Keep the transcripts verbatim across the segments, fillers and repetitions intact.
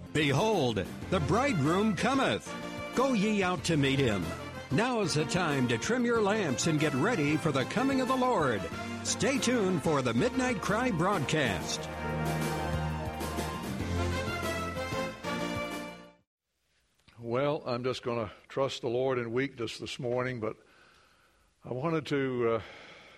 Behold, the bridegroom cometh. Go ye out to meet him. Now is the time to trim your lamps and get ready for the coming of the Lord. Stay tuned for the Midnight Cry broadcast. Well, I'm just going to trust the Lord in weakness this morning, but I wanted to, uh,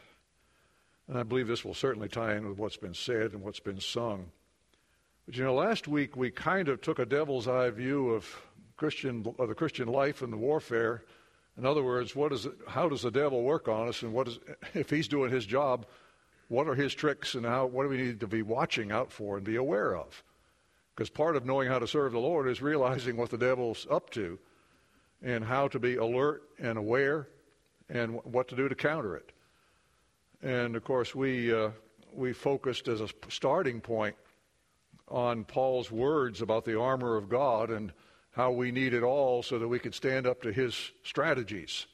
and I believe this will certainly tie in with what's been said and what's been sung. But you know, last week we kind of took a devil's eye view of Christian, of the Christian life and the warfare. In other words, what is it, how does the devil work on us, and what is, if he's doing his job, what are his tricks, and how, what do we need to be watching out for and be aware of? Because part of knowing how to serve the Lord is realizing what the devil's up to and how to be alert and aware and what to do to counter it. And, of course, we uh, we focused as a starting point on Paul's words about the armor of God and how we need it all so that we could stand up to his strategies.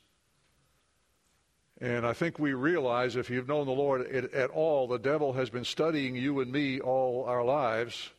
And I think we realize, if you've known the Lord at, at all, the devil has been studying you and me all our lives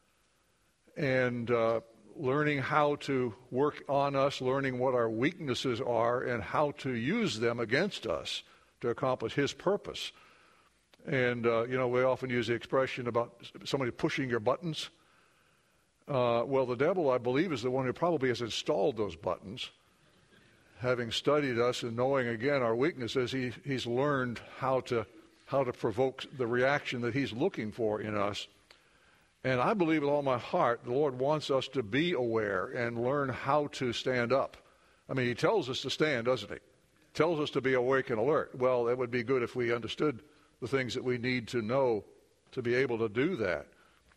and uh, learning how to work on us, learning what our weaknesses are and how to use them against us to accomplish his purpose. And, uh, you know, we often use the expression about somebody pushing your buttons. Uh, well, the devil, I believe, is the one who probably has installed those buttons. Having studied us and knowing, again, our weaknesses, he, he's learned how to how to provoke the reaction that he's looking for in us. And I believe with all my heart, the Lord wants us to be aware and learn how to stand up. I mean, he tells us to stand, doesn't he? Tells us to be awake and alert. Well, it would be good if we understood the things that we need to know to be able to do that.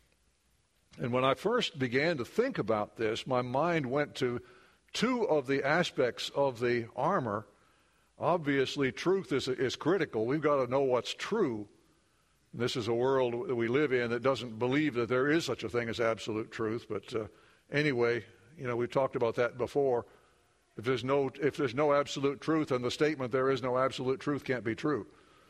And when I first began to think about this, my mind went to two of the aspects of the armor. Obviously, truth is, is critical. We've got to know what's true. This is a world that we live in that doesn't believe that there is such a thing as absolute truth. But uh, anyway, you know, we've talked about that before. If there's no if there's no absolute truth, then the statement there is no absolute truth can't be true.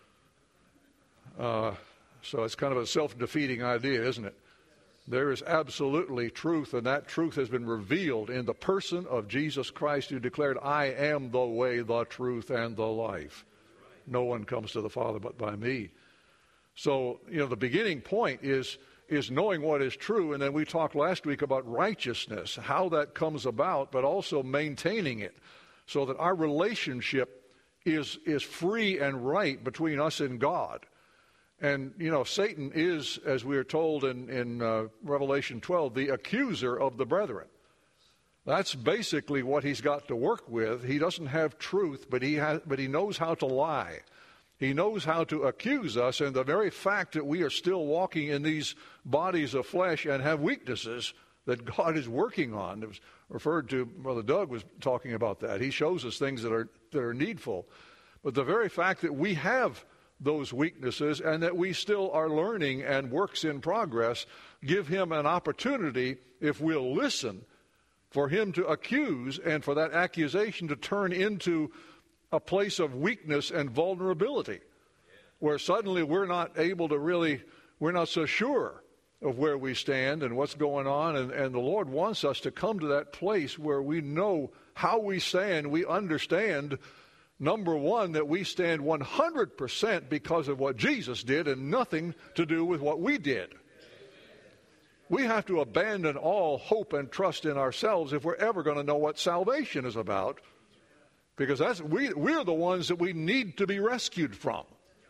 Uh, so it's kind of a self-defeating idea, isn't it? There is absolutely truth, and that truth has been revealed in the person of Jesus Christ, who declared, I am the way, the truth, and the life. No one comes to the Father but by me. So, you know, the beginning point is, is knowing what is true, and then we talked last week about righteousness, how that comes about, but also maintaining it so that our relationship is, is free and right between us and God. And, you know, Satan is, as we are told in, in uh, Revelation twelve, the accuser of the brethren. That's basically what he's got to work with. He doesn't have truth, but he has, but he knows how to lie. He knows how to accuse us, and the very fact that we are still walking in these bodies of flesh and have weaknesses that God is working on. It was referred to, Brother Doug was talking about that. He shows us things that are that are needful. But the very fact that we have those weaknesses and that we still are learning and works in progress give him an opportunity, if we'll listen, for him to accuse and for that accusation to turn into a place of weakness and vulnerability, where suddenly we're not able to really, we're not so sure of where we stand and what's going on, and, and the Lord wants us to come to that place where we know how we stand. We understand, number one, that we stand one hundred percent because of what Jesus did and nothing to do with what we did. We have to abandon all hope and trust in ourselves if we're ever going to know what salvation is about, because that's we, we're the ones that we need to be rescued from.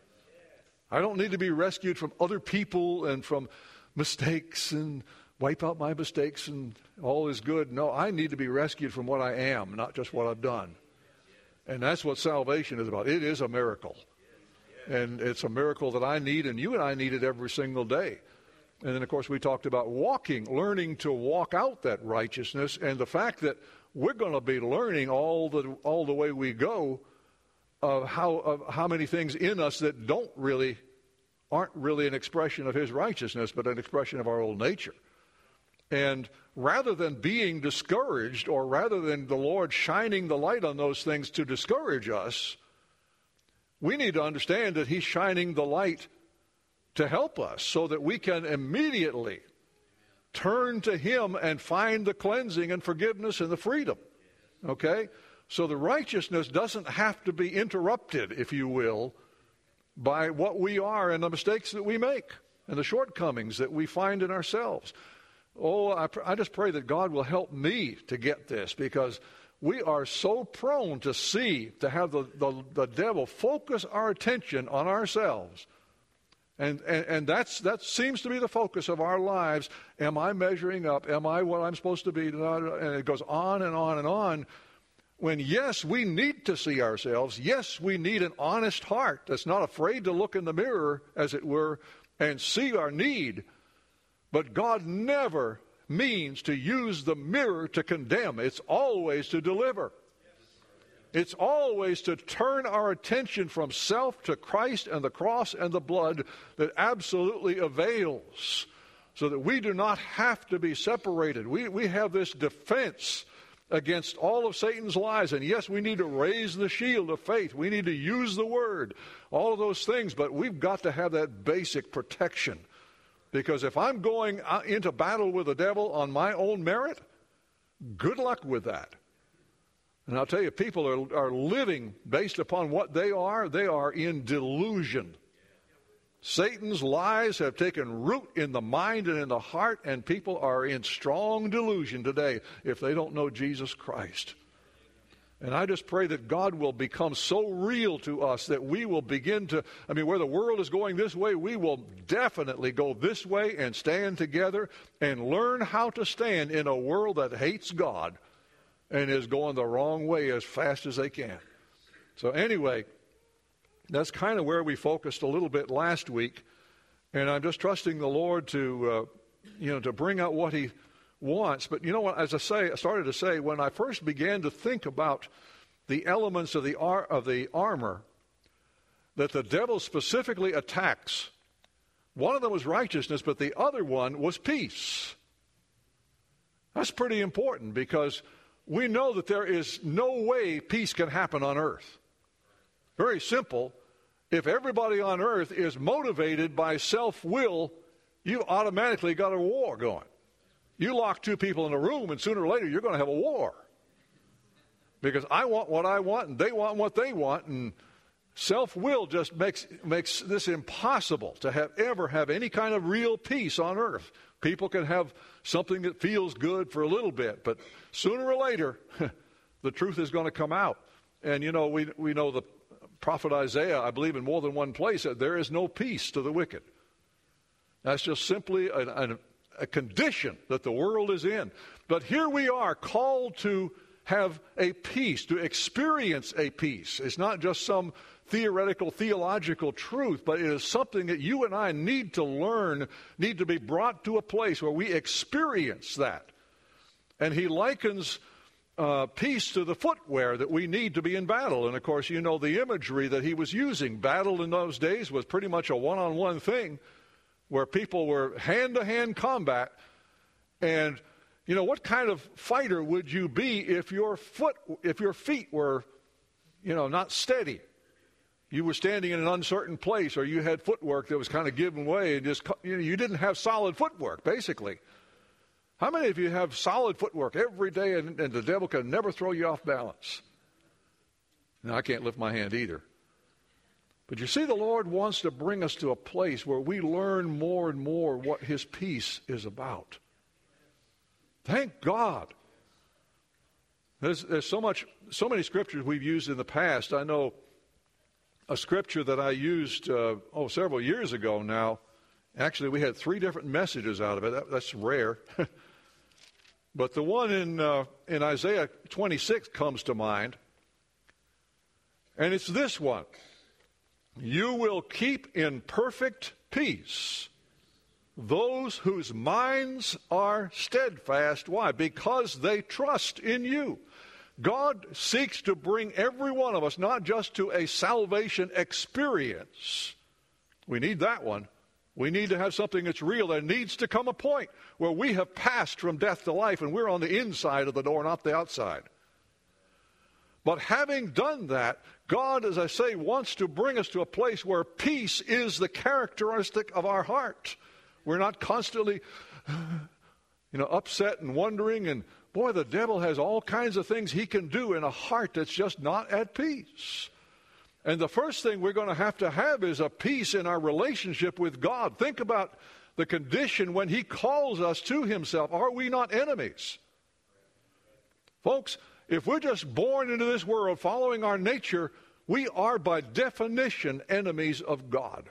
I don't need to be rescued from other people and from mistakes and wipe out my mistakes and all is good. No, I need to be rescued from what I am, not just what I've done. And that's what salvation is about. It is a miracle. And it's a miracle that I need, and you and I need it every single day. And then, of course, we talked about walking, learning to walk out that righteousness, and the fact that we're going to be learning all the all the way we go of how of how many things in us that don't really aren't really an expression of his righteousness, but an expression of our old nature. And rather than being discouraged, or rather than the Lord shining the light on those things to discourage us, we need to understand that he's shining the light to help us so that we can immediately turn to him and find the cleansing and forgiveness and the freedom. Okay? So the righteousness doesn't have to be interrupted, if you will, by what we are and the mistakes that we make and the shortcomings that we find in ourselves. Oh, I, pr- I just pray that God will help me to get this, because we are so prone to see, to have the, the, the devil focus our attention on ourselves. And, and, and that's, that seems to be the focus of our lives. Am I measuring up? Am I what I'm supposed to be? And it goes on and on and on. When, yes, we need to see ourselves. Yes, we need an honest heart that's not afraid to look in the mirror, as it were, and see our need. But God never means to use the mirror to condemn. It's always to deliver. It's always to turn our attention from self to Christ and the cross and the blood that absolutely avails, so that we do not have to be separated. We, we have this defense against all of Satan's lies. And yes, we need to raise the shield of faith. We need to use the word, all of those things, but we've got to have that basic protection. Because if I'm going into battle with the devil on my own merit, good luck with that. And I'll tell you, people are, are living based upon what they are. They are in delusion. Satan's lies have taken root in the mind and in the heart, and people are in strong delusion today if they don't know Jesus Christ. And I just pray that God will become so real to us that we will begin to, I mean, where the world is going this way, we will definitely go this way and stand together and learn how to stand in a world that hates God and is going the wrong way as fast as they can. So anyway, that's kind of where we focused a little bit last week. And I'm just trusting the Lord to, uh, you know, to bring out what he wants. But you know what, as I say, I started to say, when I first began to think about the elements of the ar- of the armor that the devil specifically attacks, one of them was righteousness, but the other one was peace. That's pretty important, because we know that there is no way peace can happen on earth. Very simple. If everybody on earth is motivated by self-will, you automatically got a war going. You lock two people in a room, and sooner or later you're going to have a war. Because I want what I want, and they want what they want, and self-will just makes makes this impossible to have ever have any kind of real peace on earth. People can have something that feels good for a little bit, but sooner or later, the truth is going to come out. And, you know, we we know the prophet Isaiah, I believe in more than one place, said there is no peace to the wicked. That's just simply an, an a condition that the world is in. But here we are, called to have a peace, to experience a peace. It's not just some theoretical, theological truth, but it is something that you and I need to learn, need to be brought to a place where we experience that. And he likens uh, peace to the footwear that we need to be in battle. And of course, you know the imagery that he was using. Battle in those days was pretty much a one-on-one thing, where people were hand-to-hand combat. And, you know, what kind of fighter would you be if your foot, if your feet were, you know, not steady? You were standing in an uncertain place, or you had footwork that was kind of giving way, and just, you know, you didn't have solid footwork, basically. How many of you have solid footwork every day, and, and the devil can never throw you off balance? Now, I can't lift my hand either. But you see, the Lord wants to bring us to a place where we learn more and more what his peace is about. Thank God. There's, there's so much, so many scriptures we've used in the past. I know a scripture that I used, uh, oh, several years ago now. Actually, we had three different messages out of it. That, that's rare. But the one in, uh, in Isaiah twenty-six comes to mind. And it's this one. You will keep in perfect peace those whose minds are steadfast. Why? Because they trust in you. God seeks to bring every one of us not just to a salvation experience. We need that one. We need to have something that's real. There needs to come a point where we have passed from death to life and we're on the inside of the door, not the outside. But having done that, God, as I say, wants to bring us to a place where peace is the characteristic of our heart. We're not constantly, you know, upset and wondering. And boy, the devil has all kinds of things he can do in a heart that's just not at peace. And the first thing we're going to have to have is a peace in our relationship with God. Think about the condition when he calls us to himself. Are we not enemies? Folks, if we're just born into this world following our nature, we are by definition enemies of God.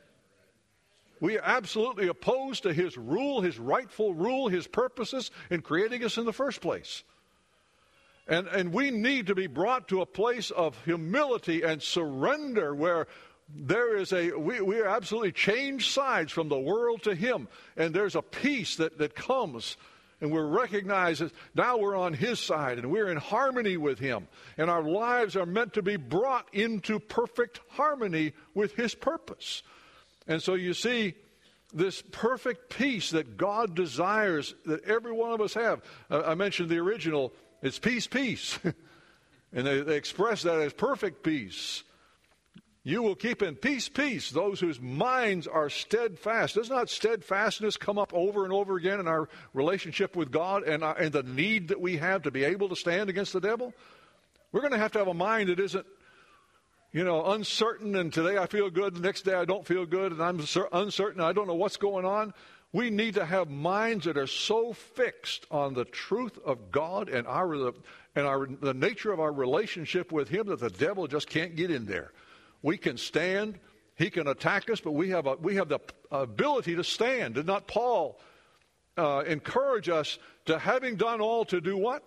We are absolutely opposed to his rule, his rightful rule, his purposes in creating us in the first place. And, and we need to be brought to a place of humility and surrender where there is a, we, we are absolutely changed sides from the world to him. And there's a peace that, that comes, and we're recognized as now we're on his side and we're in harmony with him. And our lives are meant to be brought into perfect harmony with his purpose. And so you see this perfect peace that God desires that every one of us have. Uh, I mentioned the original. It's peace, peace. And they, they express that as perfect peace. You will keep in peace, peace, those whose minds are steadfast. Does not steadfastness come up over and over again in our relationship with God and, our, and the need that we have to be able to stand against the devil? We're going to have to have a mind that isn't, you know, uncertain, and today I feel good, the next day I don't feel good, and I'm uncertain, I don't know what's going on. We need to have minds that are so fixed on the truth of God and our and our the nature of our relationship with him that the devil just can't get in there. We can stand, he can attack us, but we have a, we have the ability to stand. Did not Paul uh, encourage us to, having done all, to do what?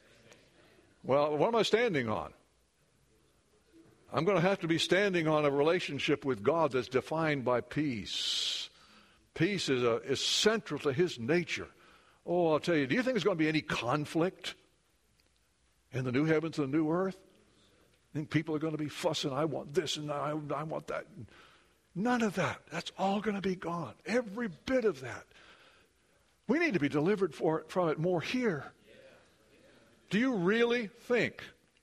Well, what am I standing on? I'm going to have to be standing on a relationship with God that's defined by peace. Peace is, a, is central to his nature. Oh, I'll tell you, do you think there's going to be any conflict in the new heavens and the new earth? I think people are going to be fussing, I want this and I, I want that. None of that. That's all going to be gone. Every bit of that. We need to be delivered for it, from it more here. Do you really think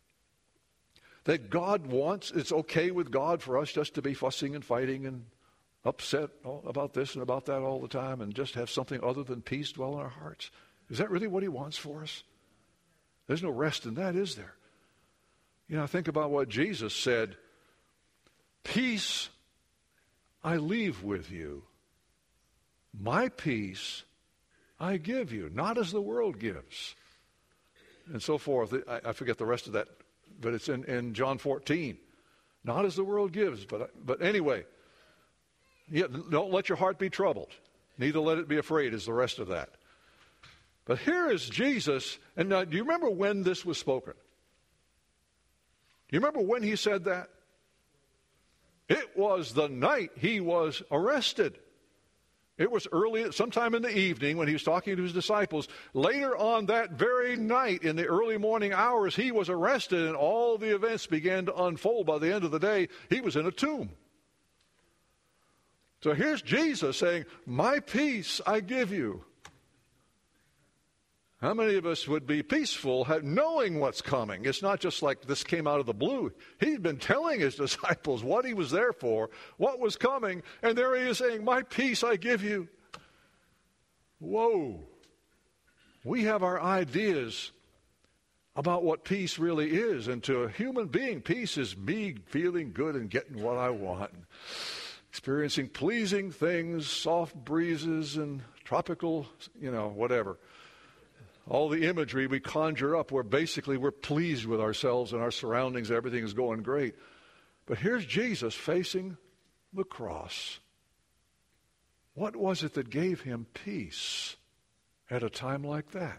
that God wants, it's okay with God for us just to be fussing and fighting and upset about this and about that all the time and just have something other than peace dwell in our hearts? Is that really what he wants for us? There's no rest in that, is there? You know, think about what Jesus said. Peace I leave with you. My peace I give you, not as the world gives. And so forth. I, I forget the rest of that, but it's in, in John fourteen. Not as the world gives, but but anyway. Yeah, don't let your heart be troubled. Neither let it be afraid is the rest of that. But here is Jesus. And now, do you remember when this was spoken? Do you remember when he said that? It was the night he was arrested. It was early, sometime in the evening when he was talking to his disciples. Later on that very night, in the early morning hours, he was arrested, and all the events began to unfold. By the end of the day, he was in a tomb. So here's Jesus saying, my peace I give you. How many of us would be peaceful knowing what's coming? It's not just like this came out of the blue. He'd been telling his disciples what he was there for, what was coming, and there he is saying, my peace I give you. Whoa. We have our ideas about what peace really is, and to a human being, peace is me feeling good and getting what I want, experiencing pleasing things, soft breezes and tropical, you know, whatever. All the imagery we conjure up where basically we're pleased with ourselves and our surroundings, everything is going great. But here's Jesus facing the cross. What was it that gave him peace at a time like that?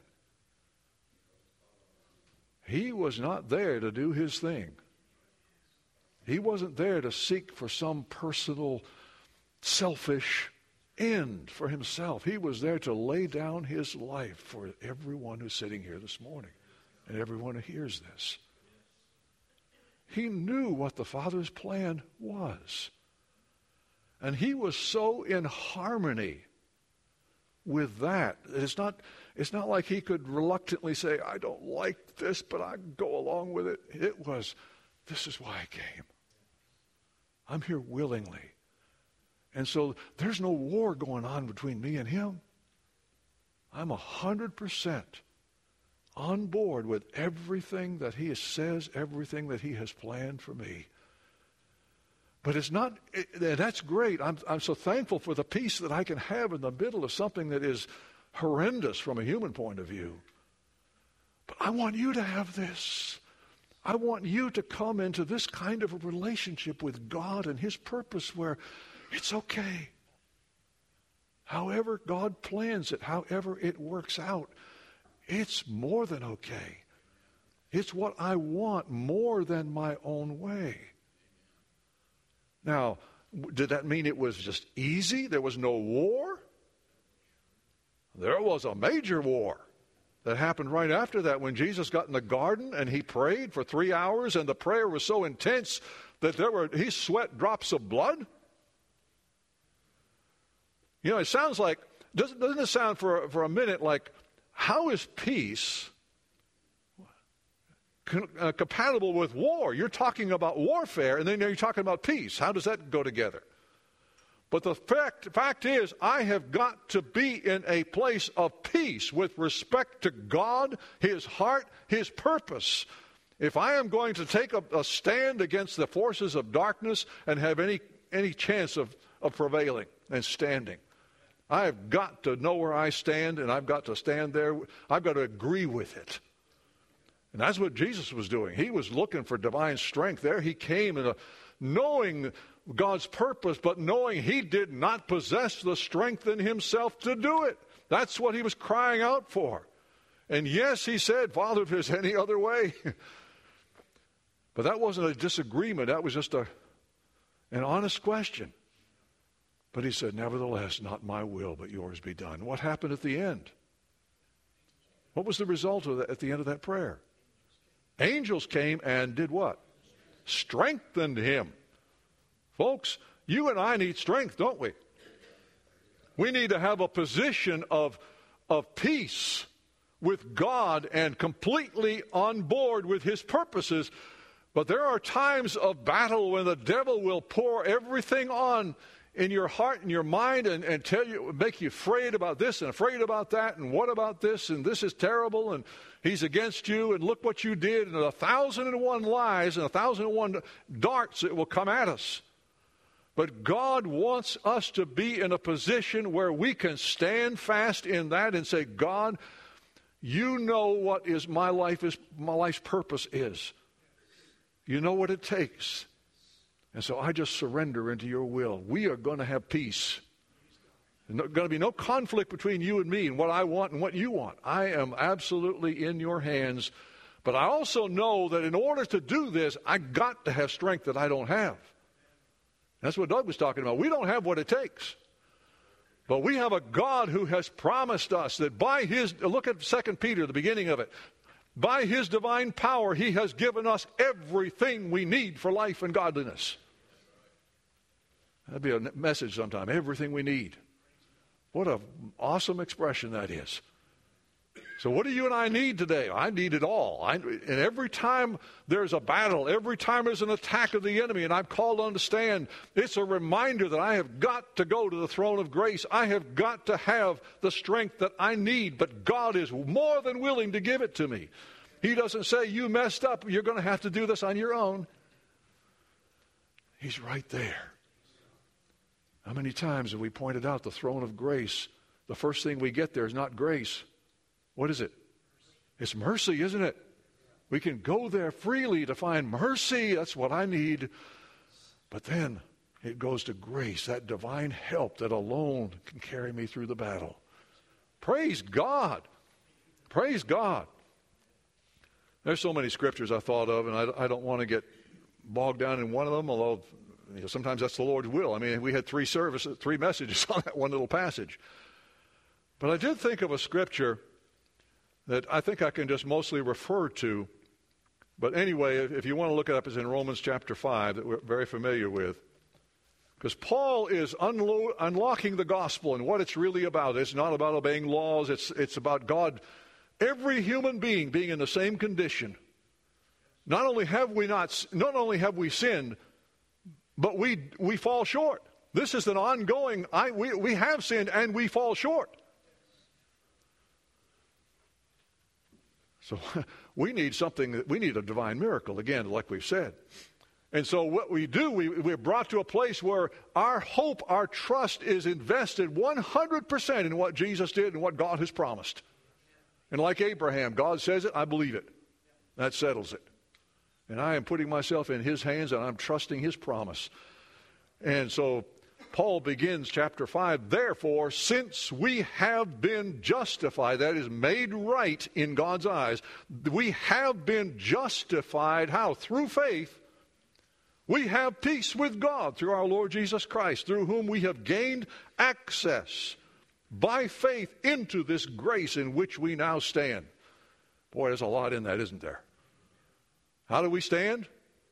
He was not there to do his thing. He wasn't there to seek for some personal, selfish end for himself. He was there to lay down his life for everyone who's sitting here this morning and everyone who hears this. He knew what the Father's plan was. And he was so in harmony with that. It's not, it's not like he could reluctantly say, I don't like this, but I go along with it. It was, this is why I came. I'm here willingly. And so there's no war going on between me and him. I'm one hundred percent on board with everything that he says, everything that he has planned for me. But it's not, it, that's great. I'm, I'm so thankful for the peace that I can have in the middle of something that is horrendous from a human point of view. But I want you to have this. I want you to come into this kind of a relationship with God and his purpose where it's okay. However God plans it, however it works out, it's more than okay. It's what I want more than my own way. Now, did that mean it was just easy? There was no war? There was a major war that happened right after that when Jesus got in the garden and he prayed for three hours and the prayer was so intense that there were he sweat drops of blood. You know, it sounds like, doesn't, doesn't it sound for, for a minute like, how is peace con, uh, compatible with war? You're talking about warfare, and then you're talking about peace. How does that go together? But the fact, fact is, I have got to be in a place of peace with respect to God, his heart, his purpose. If I am going to take a, a stand against the forces of darkness and have any, any chance of, of prevailing and standing, I've got to know where I stand, and I've got to stand there. I've got to agree with it. And that's what Jesus was doing. He was looking for divine strength there. He came in a, knowing God's purpose, but knowing he did not possess the strength in himself to do it. That's what he was crying out for. And yes, he said, Father, if there's any other way. But that wasn't a disagreement. That was just a, an honest question. But he said, nevertheless, not my will, but yours be done. What happened at the end? What was the result of that at the end of that prayer? Angels came and did what? Strengthened him. Folks, you and I need strength, don't we? We need to have a position of, of peace with God and completely on board with his purposes. But there are times of battle when the devil will pour everything on in your heart and your mind and, and tell you, make you afraid about this and afraid about that and what about this and this is terrible and he's against you and look what you did and a thousand and one lies and a thousand and one darts that will come at us. But God wants us to be in a position where we can stand fast in that and say, God, you know what is my life is my life's purpose is. You know what it takes. And so I just surrender into your will. We are going to have peace. There's going to be no conflict between you and me and what I want and what you want. I am absolutely in your hands. But I also know that in order to do this, I got to have strength that I don't have. That's what Doug was talking about. We don't have what it takes. But we have a God who has promised us that by his, look at Second Peter, the beginning of it. By his divine power, he has given us everything we need for life and godliness. That'd be a message sometime. Everything we need. What an awesome expression that is. So what do you and I need today? I need it all. I, and every time there's a battle, every time there's an attack of the enemy, and I'm called on to stand, it's a reminder that I have got to go to the throne of grace. I have got to have the strength that I need, but God is more than willing to give it to me. He doesn't say, you messed up, you're going to have to do this on your own. He's right there. How many times have we pointed out the throne of grace? The first thing we get there is not grace. What is it? It's mercy, isn't it? We can go there freely to find mercy. That's what I need. But then it goes to grace, that divine help that alone can carry me through the battle. Praise God. Praise God. There's so many scriptures I thought of, and I, I don't want to get bogged down in one of them, although you know, sometimes that's the Lord's will. I mean, we had three services, three messages on that one little passage. But I did think of a scripture that I think I can just mostly refer to. But anyway, if, if you want to look it up, it's in Romans chapter five that we're very familiar with. Because Paul is unlo- unlocking the gospel and what it's really about. It's not about obeying laws. It's, it's about God, every human being being in the same condition. Not only have we not, not only have we sinned, but we we fall short. This is an ongoing, I, we, we have sinned and we fall short. So we need something, we need a divine miracle, again, like we've said. And so what we do, we, we're brought to a place where our hope, our trust is invested one hundred percent in what Jesus did and what God has promised. And like Abraham, God says it, I believe it. That settles it. And I am putting myself in his hands and I'm trusting his promise. And so Paul begins chapter five, therefore, since we have been justified, that is made right in God's eyes, we have been justified, how? Through faith. We have peace with God through our Lord Jesus Christ, through whom we have gained access by faith into this grace in which we now stand. Boy, there's a lot in that, isn't there? How do we stand?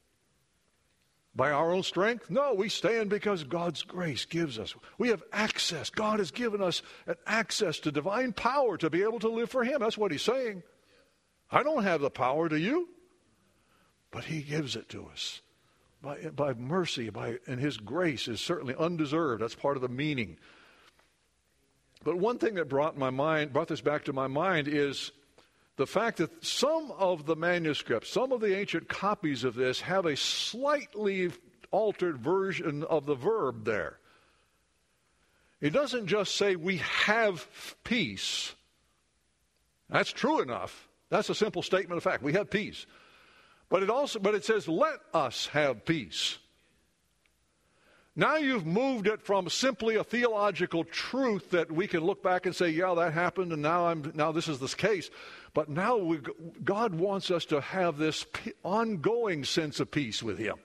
By our own strength? No, we stand because God's grace gives us. We have access. God has given us an access to divine power to be able to live for him. That's what he's saying. I don't have the power, do you? But he gives it to us. By, by mercy, by, and his grace is certainly undeserved. That's part of the meaning. But one thing that brought my mind, brought this back to my mind is the fact that some of the manuscripts, some of the ancient copies of this have a slightly altered version of the verb there. It doesn't just say we have peace. That's true enough. That's a simple statement of fact. We have peace. But it also, but it says, let us have peace. Now you've moved it from simply a theological truth that we can look back and say, yeah, that happened, and now I'm now this is this case. But now we, God wants us to have this ongoing sense of peace with him.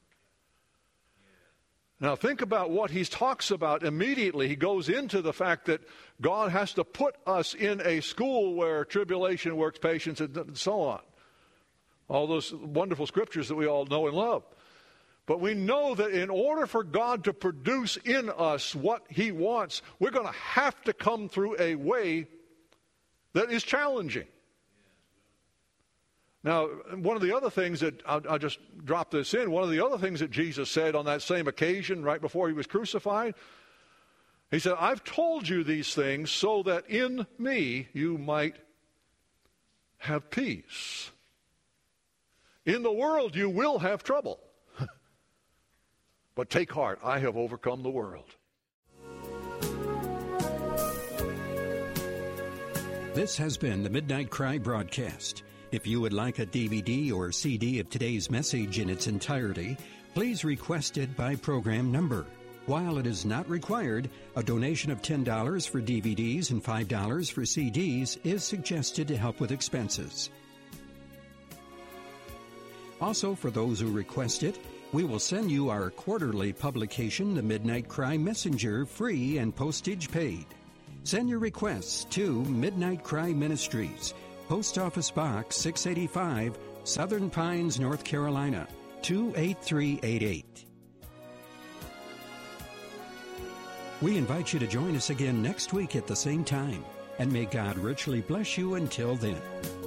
Now think about what he talks about immediately. He goes into the fact that God has to put us in a school where tribulation works patience and so on. All those wonderful scriptures that we all know and love. But we know that in order for God to produce in us what he wants, we're going to have to come through a way that is challenging. Now, one of the other things that, I'll, I'll just drop this in, one of the other things that Jesus said on that same occasion right before he was crucified, he said, I've told you these things so that in me you might have peace. In the world you will have trouble. But take heart, I have overcome the world. This has been the Midnight Cry broadcast. If you would like a D V D or C D of today's message in its entirety, please request it by program number. While it is not required, a donation of ten dollars for D V Ds and five dollars for C Ds is suggested to help with expenses. Also, for those who request it, we will send you our quarterly publication, The Midnight Cry Messenger, free and postage paid. Send your requests to Midnight Cry Ministries, Post Office Box six eighty-five, Southern Pines, North Carolina, two eight three eight eight. We invite you to join us again next week at the same time, and may God richly bless you until then.